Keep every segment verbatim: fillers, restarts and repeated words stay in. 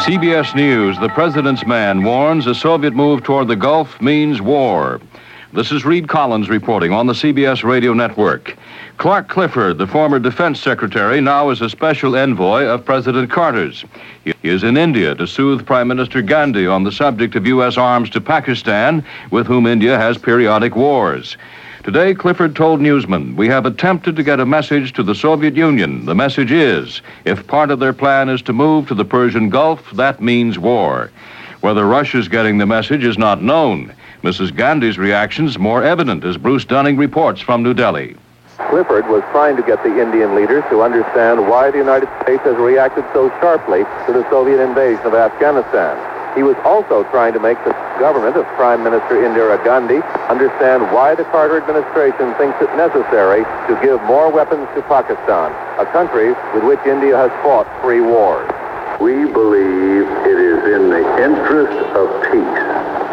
C B S News, the president's man warns a Soviet move toward the Gulf means war. This is Reed Collins reporting on the C B S radio network. Clark Clifford, the former defense secretary, now is a special envoy of President Carter's. He is in India to soothe Prime Minister Gandhi on the subject of U S arms to Pakistan, with whom India has periodic wars. Today, Clifford told newsmen, "We have attempted to get a message to the Soviet Union. The message is, if part of their plan is to move to the Persian Gulf, that means war." Whether Russia's getting the message is not known. Missus Gandhi's reactions more evident, as Bruce Dunning reports from New Delhi. Clifford was trying to get the Indian leaders to understand why the United States has reacted so sharply to the Soviet invasion of Afghanistan. He was also trying to make the government of Prime Minister Indira Gandhi understand why the Carter administration thinks it necessary to give more weapons to Pakistan, a country with which India has fought three wars. We believe it is in the interest of peace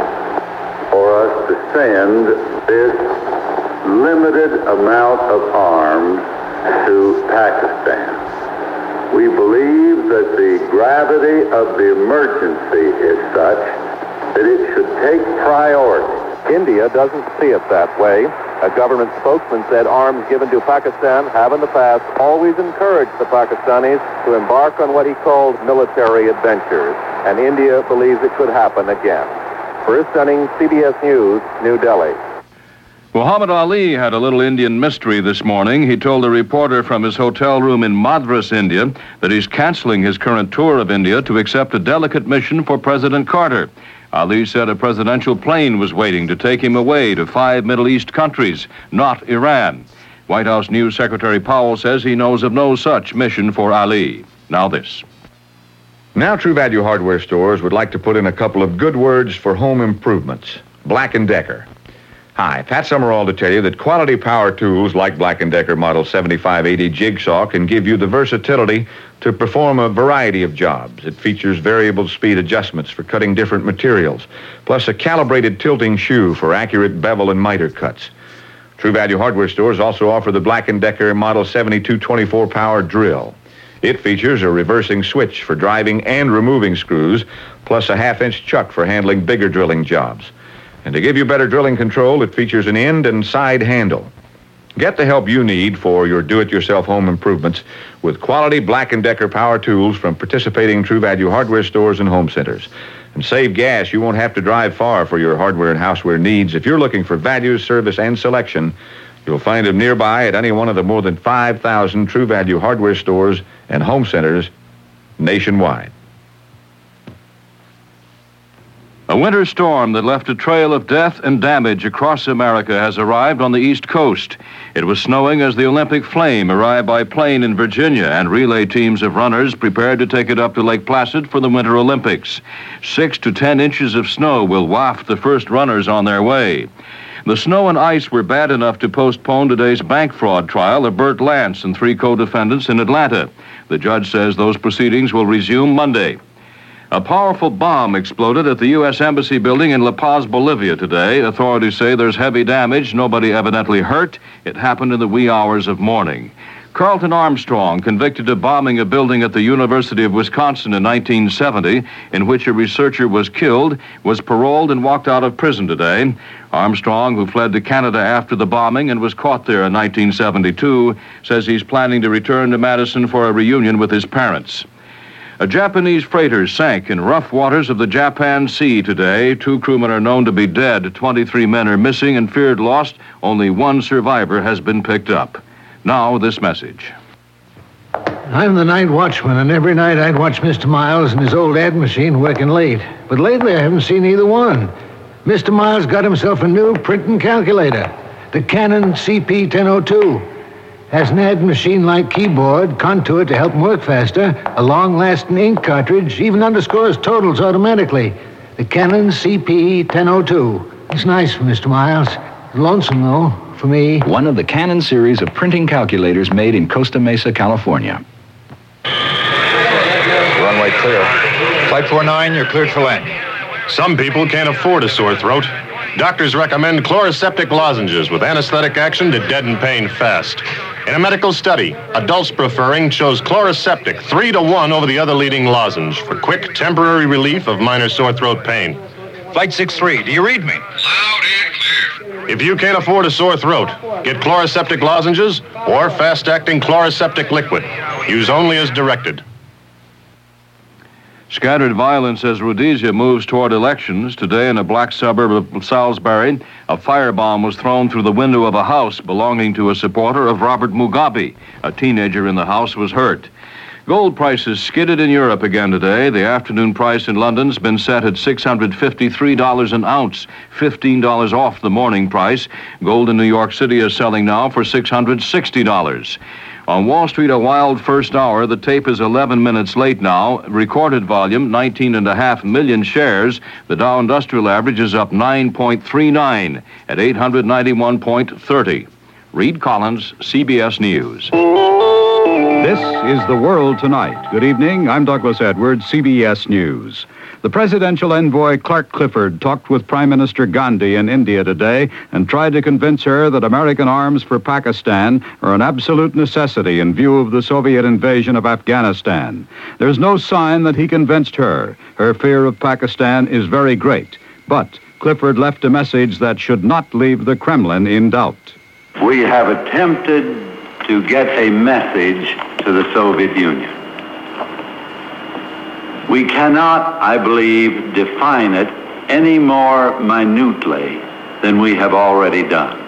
for us to send this limited amount of arms to Pakistan. We believe that the gravity of the emergency is such that it should take priority. India doesn't see it that way. A government spokesman said arms given to Pakistan have in the past always encouraged the Pakistanis to embark on what he called military adventures, and India believes it could happen again. Bruce Dunning, C B S News, New Delhi. Muhammad Ali had a little Indian mystery this morning. He told a reporter from his hotel room in Madras, India, that he's canceling his current tour of India to accept a delicate mission for President Carter. Ali said a presidential plane was waiting to take him away to five Middle East countries, not Iran. White House News Secretary Powell says he knows of no such mission for Ali. Now this. Now True Value hardware stores would like to put in a couple of good words for home improvements. Black and Decker. Hi, Pat Summerall to tell you that quality power tools like Black and Decker Model seventy-five eighty Jigsaw can give you the versatility to perform a variety of jobs. It features variable speed adjustments for cutting different materials, plus a calibrated tilting shoe for accurate bevel and miter cuts. True Value hardware stores also offer the Black and Decker Model seventy-two twenty-four power drill. It features a reversing switch for driving and removing screws, plus a half-inch chuck for handling bigger drilling jobs. And to give you better drilling control, it features an end and side handle. Get the help you need for your do-it-yourself home improvements with quality Black and Decker power tools from participating True Value hardware stores and home centers. And save gas. You won't have to drive far for your hardware and houseware needs. If you're looking for value, service, and selection, you'll find them nearby at any one of the more than five thousand True Value hardware stores and home centers nationwide. A winter storm that left a trail of death and damage across America has arrived on the East Coast. It was snowing as the Olympic flame arrived by plane in Virginia, and relay teams of runners prepared to take it up to Lake Placid for the Winter Olympics. Six to ten inches of snow will waft the first runners on their way. The snow and ice were bad enough to postpone today's bank fraud trial of Burt Lance and three co-defendants in Atlanta. The judge says those proceedings will resume Monday. A powerful bomb exploded at the U S Embassy building in La Paz, Bolivia today. Authorities say there's heavy damage, nobody evidently hurt. It happened in the wee hours of morning. Carlton Armstrong, convicted of bombing a building at the University of Wisconsin in nineteen seventy, in which a researcher was killed, was paroled and walked out of prison today. Armstrong, who fled to Canada after the bombing and was caught there in nineteen seventy-two, says he's planning to return to Madison for a reunion with his parents. A Japanese freighter sank in rough waters of the Japan Sea today. Two crewmen are known to be dead. twenty-three men are missing and feared lost. Only one survivor has been picked up. Now, this message. I'm the night watchman, and every night I'd watch Mister Miles and his old ad machine working late. But lately I haven't seen either one. Mister Miles got himself a new printing calculator, the Canon C P ten oh two. Has an ad machine-like keyboard, contour to help him work faster, a long-lasting ink cartridge, even underscores totals automatically. The Canon C P ten oh two. It's nice for Mister Miles. Lonesome, though, for me. One of the Canon series of printing calculators made in Costa Mesa, California. Runway clear. Flight four nine, you're cleared for landing. Some people can't afford a sore throat. Doctors recommend Chloraseptic lozenges with anesthetic action to deaden pain fast. In a medical study, adults preferring chose Chloraseptic three to one over the other leading lozenge for quick, temporary relief of minor sore throat pain. Flight six three, do you read me? Loud and clear. If you can't afford a sore throat, get Chloraseptic lozenges or fast-acting Chloraseptic liquid. Use only as directed. Scattered violence as Rhodesia moves toward elections. Today, in a black suburb of Salisbury, a firebomb was thrown through the window of a house belonging to a supporter of Robert Mugabe. A teenager in the house was hurt. Gold prices skidded in Europe again today. The afternoon price in London's been set at six hundred fifty-three dollars an ounce, fifteen dollars off the morning price. Gold in New York City is selling now for six hundred sixty dollars. On Wall Street, a wild first hour. The tape is eleven minutes late now. Recorded volume, nineteen and a half million shares. The Dow Industrial Average is up nine point three nine at eight hundred ninety-one point three zero. Reed Collins, C B S News. This is The World Tonight. Good evening. I'm Douglas Edwards, C B S News. The presidential envoy Clark Clifford talked with Prime Minister Gandhi in India today and tried to convince her that American arms for Pakistan are an absolute necessity in view of the Soviet invasion of Afghanistan. There's no sign that he convinced her. Her fear of Pakistan is very great. But Clifford left a message that should not leave the Kremlin in doubt. We have attempted to get a message to the Soviet Union. We cannot, I believe, define it any more minutely than we have already done.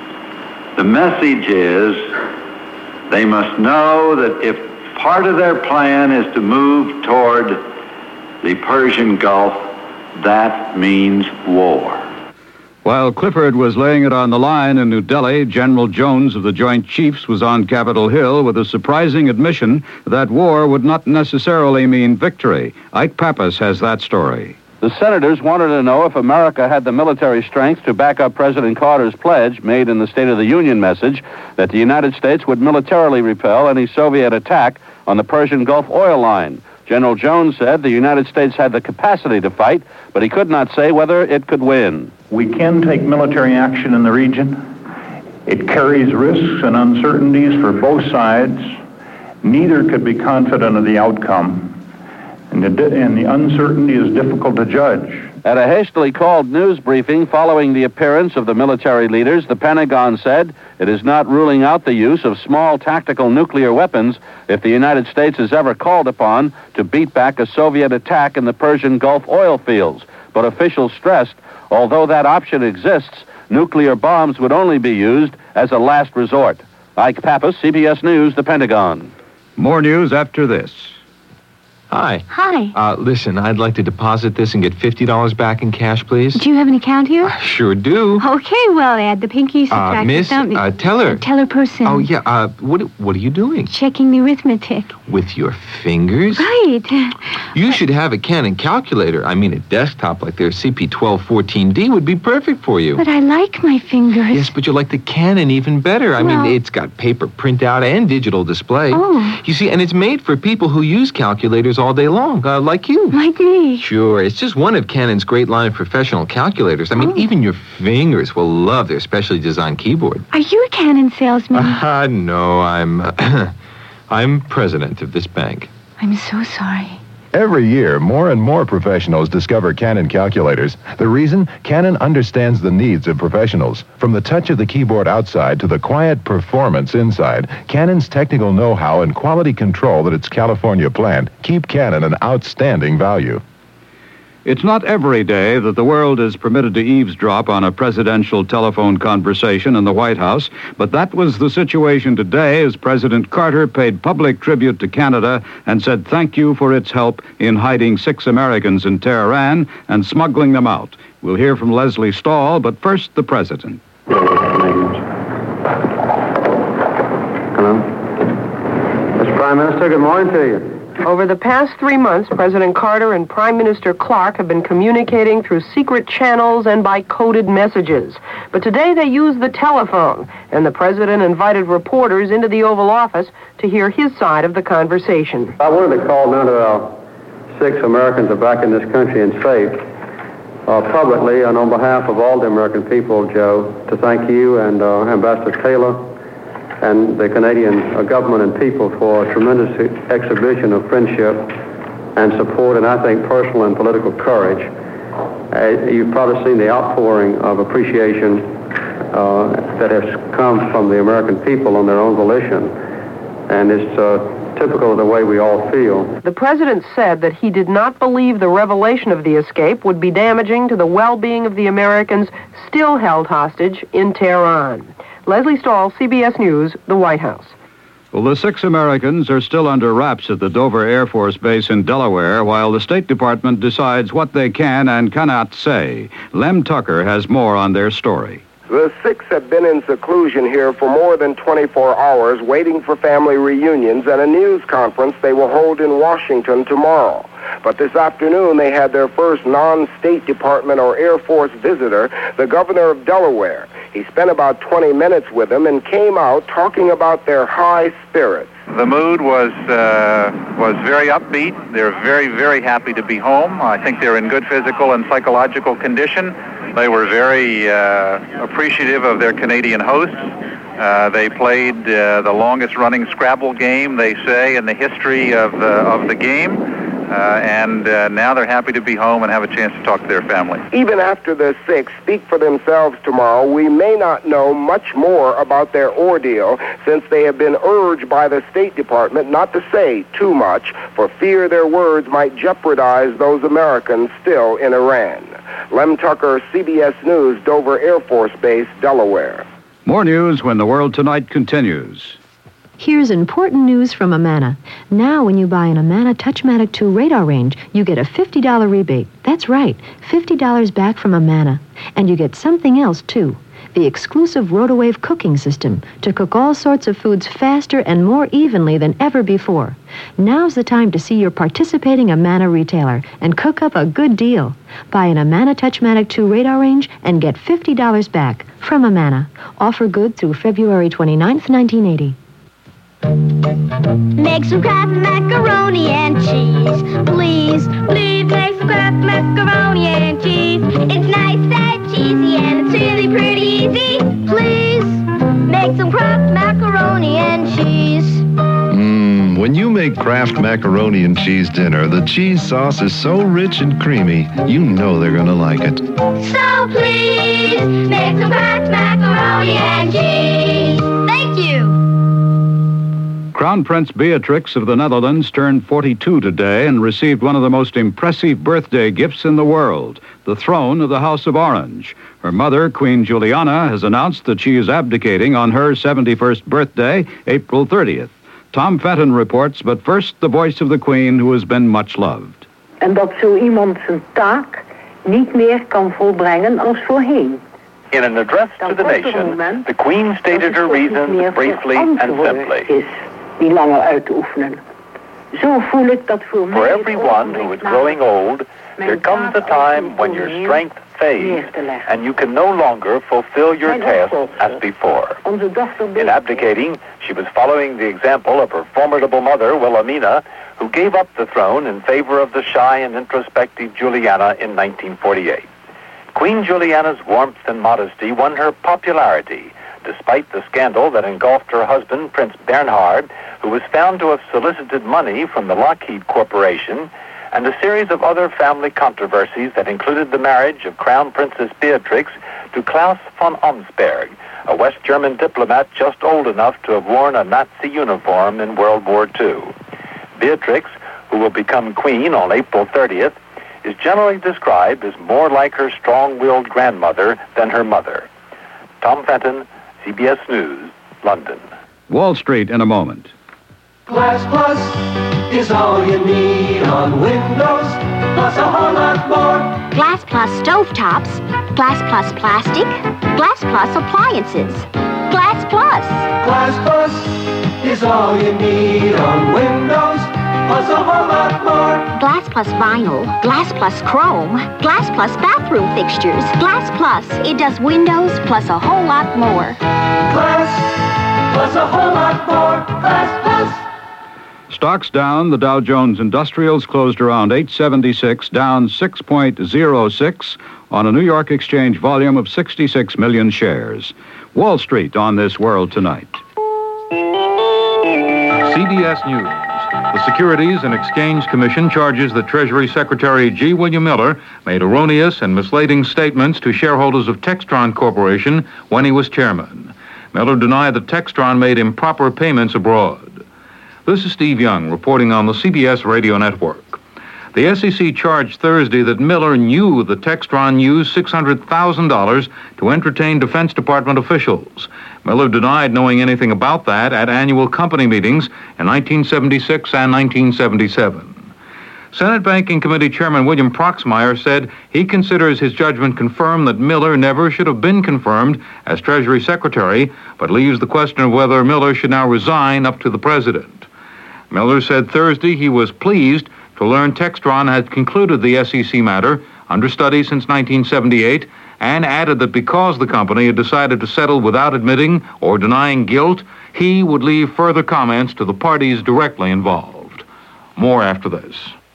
The message is they must know that if part of their plan is to move toward the Persian Gulf, that means war. While Clifford was laying it on the line in New Delhi, General Jones of the Joint Chiefs was on Capitol Hill with a surprising admission that war would not necessarily mean victory. Ike Pappas has that story. The senators wanted to know if America had the military strength to back up President Carter's pledge made in the State of the Union message that the United States would militarily repel any Soviet attack on the Persian Gulf oil line. General Jones said the United States had the capacity to fight, but he could not say whether it could win. We can take military action in the region. It carries risks and uncertainties for both sides. Neither could be confident of the outcome, and the, and the uncertainty is difficult to judge. At a hastily called news briefing following the appearance of the military leaders, the Pentagon said it is not ruling out the use of small tactical nuclear weapons if the United States is ever called upon to beat back a Soviet attack in the Persian Gulf oil fields. But officials stressed, although that option exists, nuclear bombs would only be used as a last resort. Ike Pappas, C B S News, the Pentagon. More news after this. Hi. Hi. Uh, listen, I'd like to deposit this and get fifty dollars back in cash, please. Do you have an account here? I sure do. Okay, well, add the pinky, subtract Uh, the miss, thumb. uh, teller. Teller person. Oh, yeah, uh, what, what are you doing? Checking the arithmetic. With your fingers? Right. You should have a Canon calculator. I mean, a desktop like their C P twelve fourteen D would be perfect for you. But I like my fingers. Yes, but you like the Canon even better. I well, mean, it's got paper printout and digital display. Oh. You see, and it's made for people who use calculators all day long. Uh, like you. Like me. Sure. It's just one of Canon's great line of professional calculators. I mean, oh. even your fingers will love their specially designed keyboard. Are you a Canon salesman? Ah, uh, no, I'm... Uh, I'm president of this bank. I'm so sorry. Every year, more and more professionals discover Canon calculators. The reason? Canon understands the needs of professionals. From the touch of the keyboard outside to the quiet performance inside, Canon's technical know-how and quality control at its California plant keep Canon an outstanding value. It's not every day that the world is permitted to eavesdrop on a presidential telephone conversation in the White House, but that was the situation today as President Carter paid public tribute to Canada and said thank you for its help in hiding six Americans in Tehran and smuggling them out. We'll hear from Leslie Stahl, but first the president. Hello. Mister Prime Minister, good morning to you. Over the past three months, President Carter and Prime Minister Clark have been communicating through secret channels and by coded messages. But today they used the telephone, and the President invited reporters into the Oval Office to hear his side of the conversation. I wanted to call now to our six Americans are back in this country and safe, uh, publicly and on behalf of all the American people, Joe, to thank you and uh, Ambassador Taylor and the Canadian uh, government and people for a tremendous exhibition of friendship and support, and I think personal and political courage. Uh, you've probably seen the outpouring of appreciation uh, that has come from the American people on their own volition, and it's uh, typical of the way we all feel. The president said that he did not believe the revelation of the escape would be damaging to the well-being of the Americans still held hostage in Tehran. Leslie Stahl, C B S News, the White House. Well, the six Americans are still under wraps at the Dover Air Force Base in Delaware while the State Department decides what they can and cannot say. Lem Tucker has more on their story. The six have been in seclusion here for more than twenty-four hours, waiting for family reunions and a news conference they will hold in Washington tomorrow. But this afternoon, they had their first non-State Department or Air Force visitor, the governor of Delaware. He spent about twenty minutes with them and came out talking about their high spirits. The mood was uh, was very upbeat. They're very, very happy to be home. I think they're in good physical and psychological condition. They were very uh, appreciative of their Canadian hosts. Uh, they played uh, the longest-running Scrabble game, they say, in the history of the, of the game. Uh, and uh, now they're happy to be home and have a chance to talk to their family. Even after the six speak for themselves tomorrow, we may not know much more about their ordeal since they have been urged by the State Department not to say too much for fear their words might jeopardize those Americans still in Iran. Lem Tucker, C B S News, Dover Air Force Base, Delaware. More news when the World Tonight continues. Here's important news from Amana. Now when you buy an Amana Touchmatic two radar range, you get a fifty dollars rebate. That's right, fifty dollars back from Amana. And you get something else, too. The exclusive Rotowave cooking system to cook all sorts of foods faster and more evenly than ever before. Now's the time to see your participating Amana retailer and cook up a good deal. Buy an Amana Touchmatic two radar range and get fifty dollars back from Amana. Offer good through February twenty-ninth, nineteen eighty. Make some Kraft macaroni and cheese. Please, please make some Kraft macaroni and cheese. It's nice and cheesy and it's really pretty easy. Please, make some Kraft macaroni and cheese. Mmm, when you make Kraft macaroni and cheese dinner, the cheese sauce is so rich and creamy, you know they're gonna like it. So please, make some Kraft macaroni and cheese. Thank you. Crown Prince Beatrix of the Netherlands turned forty-two today and received one of the most impressive birthday gifts in the world, the throne of the House of Orange. Her mother, Queen Juliana, has announced that she is abdicating on her seventy-first birthday, April thirtieth. Tom Fenton reports, but first the voice of the Queen, who has been much loved. En dat zo iemand zijn taak niet meer kan volbrengen als voorheen. In an address to the nation, the Queen stated her reasons briefly and simply. Die langer uit te oefenen. Zo voel ik dat voor mij. For everyone who is growing old, there comes a time when your strength fades and you can no longer fulfill your tasks as before. In abdicating, she was following the example of her formidable mother, Wilhelmina, who gave up the throne in favor of the shy and introspective Juliana in nineteen forty-eight. Queen Juliana's warmth and modesty won her popularity, despite the scandal that engulfed her husband, Prince Bernhard, who was found to have solicited money from the Lockheed Corporation, and a series of other family controversies that included the marriage of Crown Princess Beatrix to Klaus von Omsberg, a West German diplomat just old enough to have worn a Nazi uniform in World War Two. Beatrix, who will become queen on April thirtieth, is generally described as more like her strong-willed grandmother than her mother. Tom Fenton, C B S News, London. Wall Street in a moment. Glass Plus is all you need on Windows, plus a whole lot more. Glass Plus stovetops, Glass Plus plastic, Glass Plus appliances. Glass Plus. Glass Plus is all you need on Windows, plus a whole lot more. Glass Plus vinyl, Glass Plus chrome, Glass Plus bathroom fixtures. Glass Plus, it does windows plus a whole lot more. Glass plus a whole lot more. Glass Plus. Stocks down. The Dow Jones Industrials closed around eight seventy-six, down six point oh six on a New York exchange volume of sixty-six million shares. Wall Street on this World Tonight. C B S News. The Securities and Exchange Commission charges that Treasury Secretary G. William Miller made erroneous and misleading statements to shareholders of Textron Corporation when he was chairman. Miller denied that Textron made improper payments abroad. This is Steve Young reporting on the C B S Radio Network. The S E C charged Thursday that Miller knew that Textron used six hundred thousand dollars to entertain Defense Department officials. Miller denied knowing anything about that at annual company meetings in nineteen seventy-six and nineteen seventy-seven. Senate Banking Committee Chairman William Proxmire said he considers his judgment confirmed that Miller never should have been confirmed as Treasury Secretary, but leaves the question of whether Miller should now resign up to the President. Miller said Thursday he was pleased to learn Textron had concluded the S E C matter, under study since nineteen seventy-eight, and added that because the company had decided to settle without admitting or denying guilt, he would leave further comments to the parties directly involved. More after this.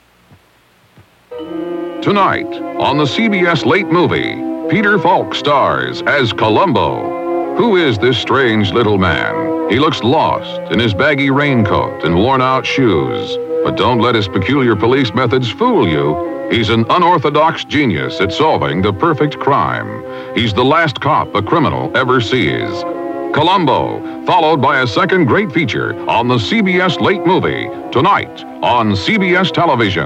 Tonight, on the C B S Late Movie, Peter Falk stars as Columbo. Who is this strange little man? He looks lost in his baggy raincoat and worn-out shoes. But don't let his peculiar police methods fool you. He's an unorthodox genius at solving the perfect crime. He's the last cop a criminal ever sees. Columbo, followed by a second great feature on the C B S Late Movie, tonight on C B S Television.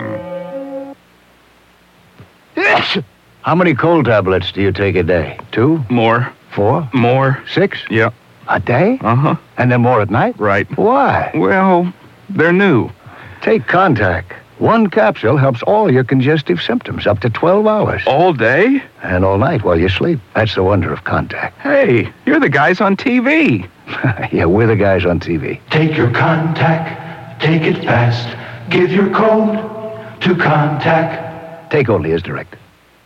How many cold tablets do you take a day? Two? More. Four? More. Six? Yeah. A day? Uh-huh. And then more at night? Right. Why? Well, they're new. Take Contac. One capsule helps all your congestive symptoms up to twelve hours. All day? And all night while you sleep. That's the wonder of Contac. Hey, you're the guys on T V. Yeah, we're the guys on T V. Take your Contac, take it fast. Give your code to Contac. Take only as directed.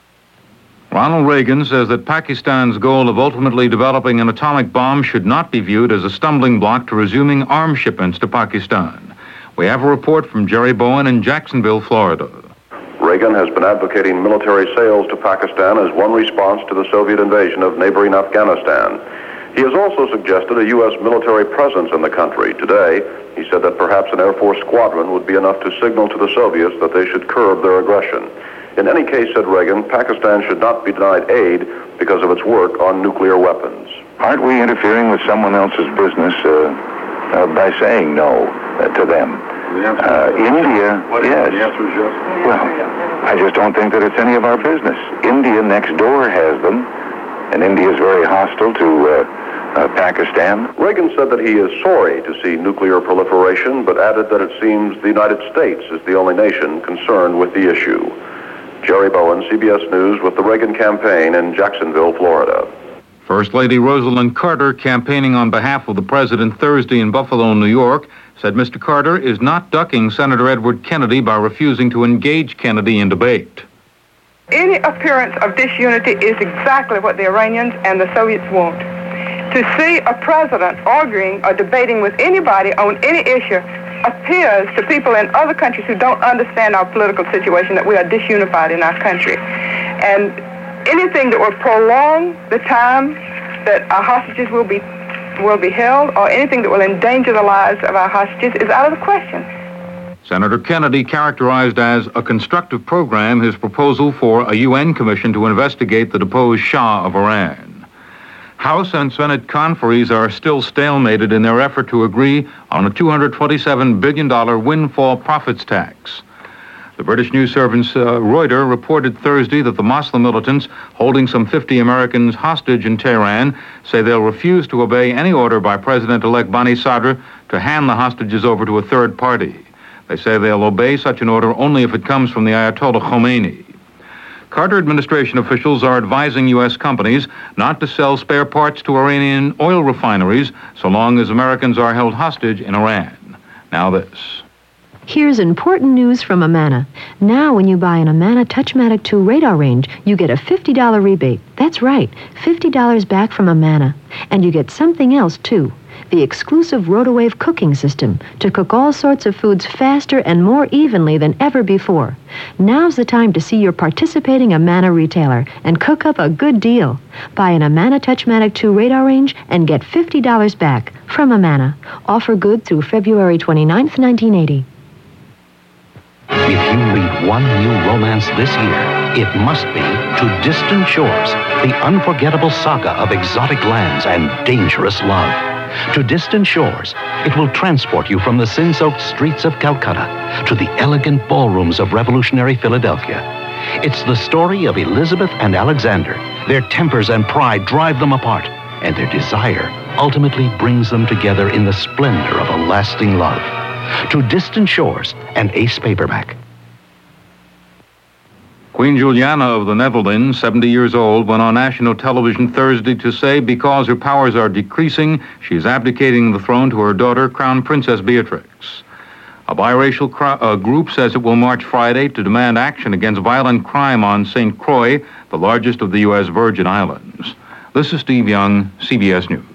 Ronald Reagan says that Pakistan's goal of ultimately developing an atomic bomb should not be viewed as a stumbling block to resuming arms shipments to Pakistan. We have a report from Jerry Bowen in Jacksonville, Florida. Reagan has been advocating military sales to Pakistan as one response to the Soviet invasion of neighboring Afghanistan. He has also suggested a U S military presence in the country. Today, he said that perhaps an Air Force squadron would be enough to signal to the Soviets that they should curb their aggression. In any case, said Reagan, Pakistan should not be denied aid because of its work on nuclear weapons. Aren't we interfering with someone else's business uh, uh, by saying no uh, to them? Uh, India, yes. Well, I just don't think that it's any of our business. India next door has them, and India is very hostile to uh, uh, Pakistan. Reagan said that he is sorry to see nuclear proliferation, but added that it seems the United States is the only nation concerned with the issue. Jerry Bowen, C B S News, with the Reagan campaign in Jacksonville, Florida. First Lady Rosalind Carter, campaigning on behalf of the president Thursday in Buffalo, New York, said Mister Carter is not ducking Senator Edward Kennedy by refusing to engage Kennedy in debate. Any appearance of disunity is exactly what the Iranians and the Soviets want. To see a president arguing or debating with anybody on any issue appears to people in other countries who don't understand our political situation that we are disunified in our country. And anything that will prolong the time that our hostages will be will be held, or anything that will endanger the lives of our hostages, is out of the question. Senator Kennedy characterized as a constructive program his proposal for a U N commission to investigate the deposed Shah of Iran. House and Senate conferees are still stalemated in their effort to agree on a two hundred twenty-seven billion dollars windfall profits tax. The British news service uh, Reuters reported Thursday that the Muslim militants holding some fifty Americans hostage in Tehran say they'll refuse to obey any order by President-elect Bani Sadr to hand the hostages over to a third party. They say they'll obey such an order only if it comes from the Ayatollah Khomeini. Carter administration officials are advising U S companies not to sell spare parts to Iranian oil refineries so long as Americans are held hostage in Iran. Now this. Here's important news from Amana. Now when you buy an Amana Touchmatic two radar range, you get a fifty dollars rebate. That's right, fifty dollars back from Amana. And you get something else, too. the exclusive Rotowave cooking system to cook all sorts of foods faster and more evenly than ever before. Now's the time to see your participating Amana retailer and cook up a good deal. Buy an Amana Touchmatic two radar range and get fifty dollars back from Amana. Offer good through February twenty-ninth, nineteen eighty. If you read one new romance this year, it must be To Distant Shores, the unforgettable saga of exotic lands and dangerous love. To Distant Shores, it will transport you from the sin-soaked streets of Calcutta to the elegant ballrooms of revolutionary Philadelphia. It's the story of Elizabeth and Alexander. Their tempers and pride drive them apart, and their desire ultimately brings them together in the splendor of a lasting love. To Distant Shores, an Ace paperback. Queen Juliana of the Netherlands, seventy years old, went on national television Thursday to say because her powers are decreasing, she's abdicating the throne to her daughter, Crown Princess Beatrix. A biracial cr- uh, group says it will march Friday to demand action against violent crime on Saint Croix, the largest of the U S Virgin Islands. This is Steve Young, C B S News.